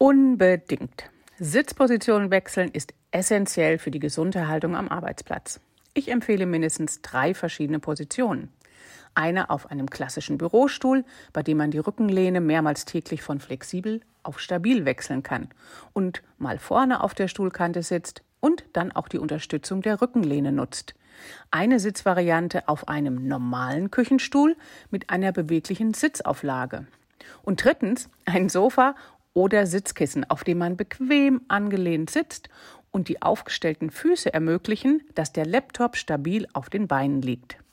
Unbedingt. Sitzposition wechseln ist essentiell für die gesunde Haltung am Arbeitsplatz. Ich empfehle mindestens 3 verschiedene Positionen. Eine auf einem klassischen Bürostuhl, bei dem man die Rückenlehne mehrmals täglich von flexibel auf stabil wechseln kann und mal vorne auf der Stuhlkante sitzt und dann auch die Unterstützung der Rückenlehne nutzt. Eine Sitzvariante auf einem normalen Küchenstuhl mit einer beweglichen Sitzauflage. Und drittens ein Sofa oder Sitzkissen, auf dem man bequem angelehnt sitzt und die aufgestellten Füße ermöglichen, dass der Laptop stabil auf den Beinen liegt.